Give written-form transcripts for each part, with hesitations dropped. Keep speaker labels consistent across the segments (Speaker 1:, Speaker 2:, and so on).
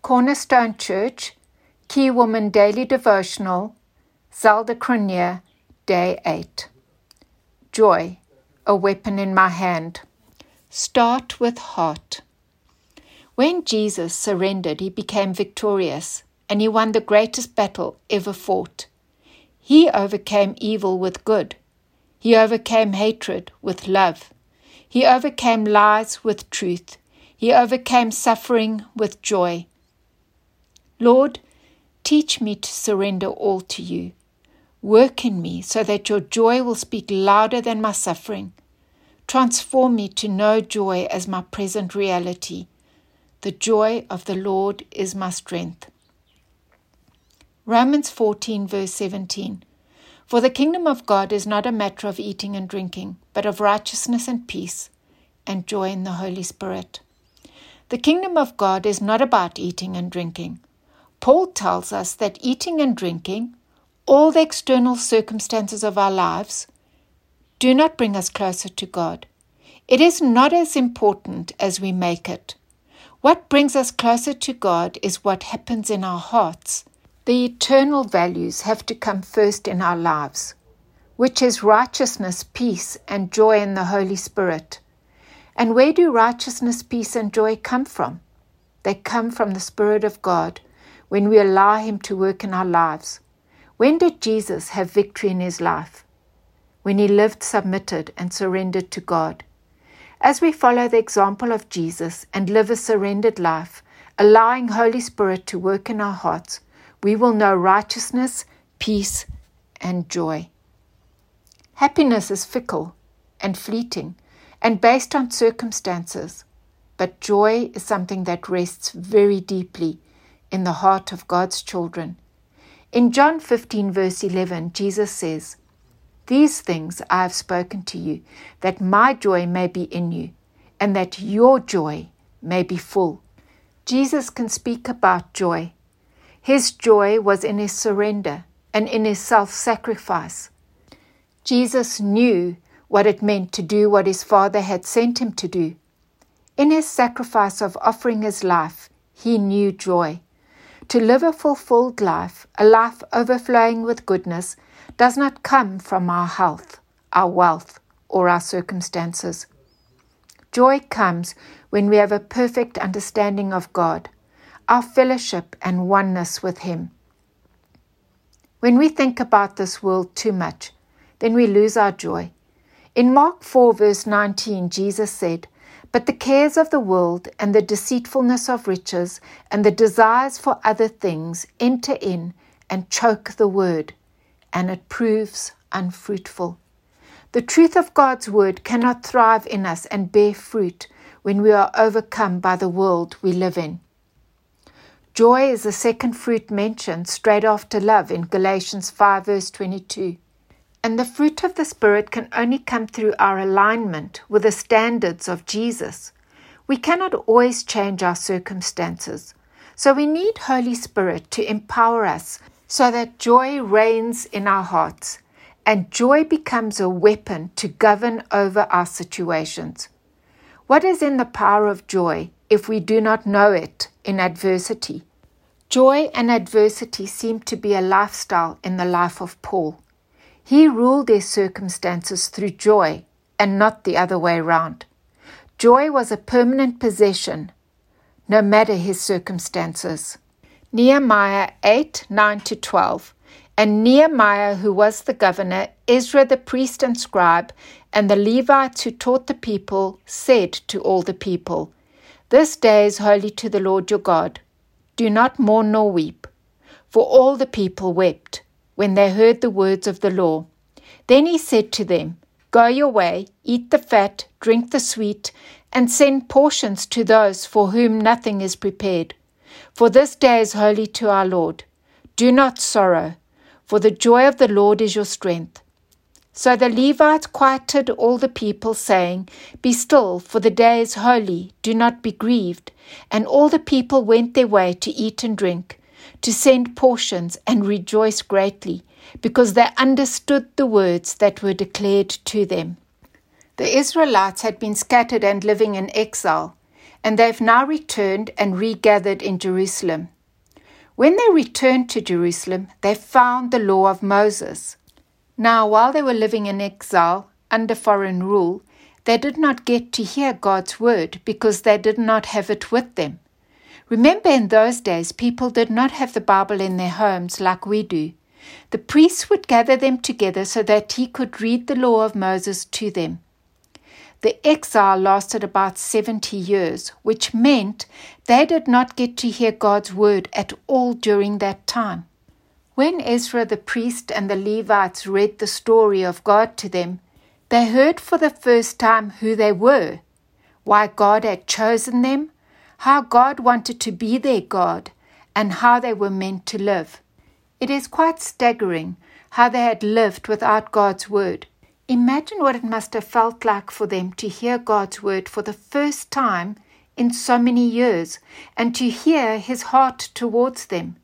Speaker 1: Cornerstone Church, Key Woman Daily Devotional, Zelda Cronje, Day 8. Joy, a weapon in my hand. Start with heart. When Jesus surrendered, he became victorious, and he won the greatest battle ever fought. He overcame evil with good. He overcame hatred with love. He overcame lies with truth. He overcame suffering with joy. Lord, teach me to surrender all to you. Work in me so that your joy will speak louder than my suffering. Transform me to know joy as my present reality. The joy of the Lord is my strength. Romans 14 verse 17. For the kingdom of God is not a matter of eating and drinking, but of righteousness and peace and joy in the Holy Spirit. The kingdom of God is not about eating and drinking. Paul tells us that eating and drinking, all the external circumstances of our lives, do not bring us closer to God. It is not as important as we make it. What brings us closer to God is what happens in our hearts. The eternal values have to come first in our lives, which is righteousness, peace, and joy in the Holy Spirit. And where do righteousness, peace, and joy come from? They come from the Spirit of God when we allow Him to work in our lives. When did Jesus have victory in His life? When He lived submitted and surrendered to God. As we follow the example of Jesus and live a surrendered life, allowing Holy Spirit to work in our hearts, we will know righteousness, peace, and joy. Happiness is fickle and fleeting and based on circumstances, but joy is something that rests very deeply in the heart of God's children. In John 15 verse 11, Jesus says, "These things I have spoken to you, that my joy may be in you, and that your joy may be full." Jesus can speak about joy. His joy was in His surrender and in His self-sacrifice. Jesus knew what it meant to do what His Father had sent Him to do. In His sacrifice of offering His life, He knew joy. To live a fulfilled life, a life overflowing with goodness, does not come from our health, our wealth, or our circumstances. Joy comes when we have a perfect understanding of God, our fellowship and oneness with Him. When we think about this world too much, then we lose our joy. In Mark 4 verse 19, Jesus said, "But the cares of the world and the deceitfulness of riches and the desires for other things enter in and choke the word, and it proves unfruitful." The truth of God's word cannot thrive in us and bear fruit when we are overcome by the world we live in. Joy is the second fruit mentioned straight after love in Galatians 5 verse 22. And the fruit of the Spirit can only come through our alignment with the standards of Jesus. We cannot always change our circumstances, so we need Holy Spirit to empower us so that joy reigns in our hearts, and joy becomes a weapon to govern over our situations. What is in the power of joy if we do not know it in adversity? Joy and adversity seem to be a lifestyle in the life of Paul. He ruled his circumstances through joy and not the other way around. Joy was a permanent possession, no matter his circumstances. Nehemiah 8, 9-12. And Nehemiah, who was the governor, Ezra the priest and scribe, and the Levites who taught the people, said to all the people, "This day is holy to the Lord your God. Do not mourn nor weep." For all the people wept when they heard the words of the law. Then he said to them, "Go your way, eat the fat, drink the sweet, and send portions to those for whom nothing is prepared. For this day is holy to our Lord. Do not sorrow, for the joy of the Lord is your strength." So the Levites quieted all the people, saying, "Be still, for the day is holy, do not be grieved." And all the people went their way to eat and drink, to send portions and rejoice greatly, because they understood the words that were declared to them. The Israelites had been scattered and living in exile, and they've now returned and regathered in Jerusalem. When they returned to Jerusalem, they found the law of Moses. Now, while they were living in exile under foreign rule, they did not get to hear God's word because they did not have it with them. Remember, in those days, people did not have the Bible in their homes like we do. The priests would gather them together so that he could read the law of Moses to them. The exile lasted about 70 years, which meant they did not get to hear God's word at all during that time. When Ezra the priest and the Levites read the story of God to them, they heard for the first time who they were, why God had chosen them, how God wanted to be their God, and how they were meant to live. It is quite staggering how they had lived without God's word. Imagine what it must have felt like for them to hear God's word for the first time in so many years, and to hear his heart towards them.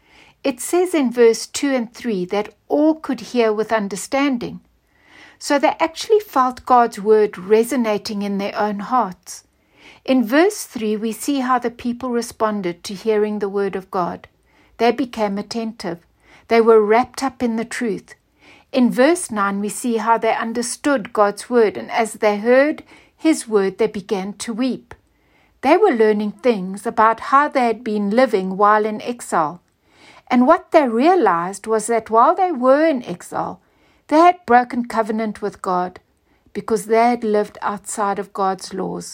Speaker 1: It says in verse 2 and 3 that all could hear with understanding. So they actually felt God's word resonating in their own hearts. In verse 3, we see how the people responded to hearing the word of God. They became attentive. They were wrapped up in the truth. In verse 9, we see how they understood God's word, and as they heard his word, they began to weep. They were learning things about how they had been living while in exile. And what they realized was that while they were in exile, they had broken covenant with God because they had lived outside of God's laws.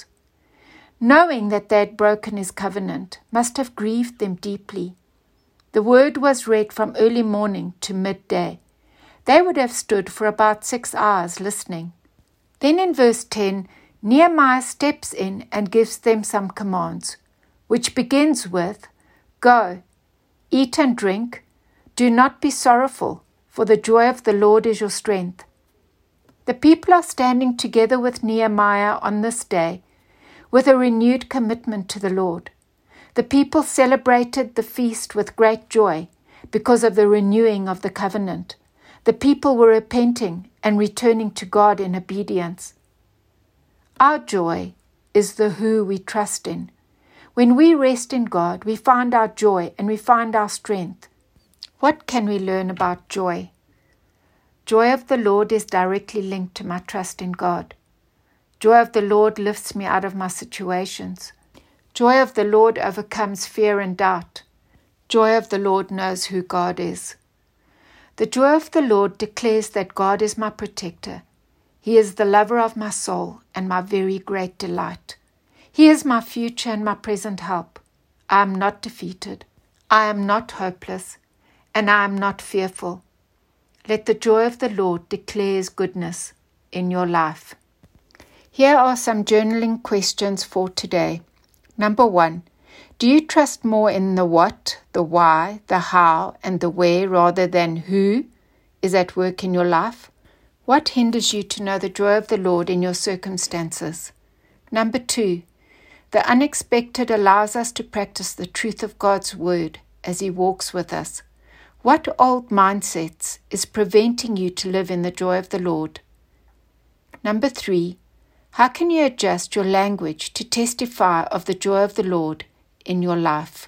Speaker 1: Knowing that they had broken his covenant must have grieved them deeply. The word was read from early morning to midday. They would have stood for about 6 hours listening. Then in verse 10, Nehemiah steps in and gives them some commands, which begins with, "Go, eat and drink, do not be sorrowful, for the joy of the Lord is your strength." The people are standing together with Nehemiah on this day with a renewed commitment to the Lord. The people celebrated the feast with great joy because of the renewing of the covenant. The people were repenting and returning to God in obedience. Our joy is the who we trust in. When we rest in God, we find our joy and we find our strength. What can we learn about joy? Joy of the Lord is directly linked to my trust in God. Joy of the Lord lifts me out of my situations. Joy of the Lord overcomes fear and doubt. Joy of the Lord knows who God is. The joy of the Lord declares that God is my protector. He is the lover of my soul and my very great delight. He is my future and my present help. I am not defeated. I am not hopeless, and I am not fearful. Let the joy of the Lord declare his goodness in your life. Here are some journaling questions for today. Number 1. Do you trust more in the what, the why, the how, and the where rather than who is at work in your life? What hinders you to know the joy of the Lord in your circumstances? Number 2. The unexpected allows us to practice the truth of God's word as he walks with us. What old mindsets is preventing you to live in the joy of the Lord? Number 3. How can you adjust your language to testify of the joy of the Lord in your life?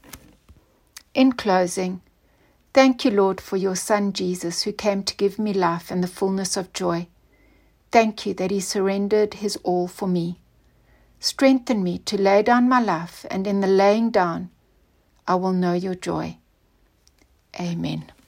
Speaker 1: In closing, thank you, Lord, for your Son Jesus, who came to give me life and the fullness of joy. Thank you that he surrendered his all for me. Strengthen me to lay down my life, and in the laying down, I will know your joy. Amen.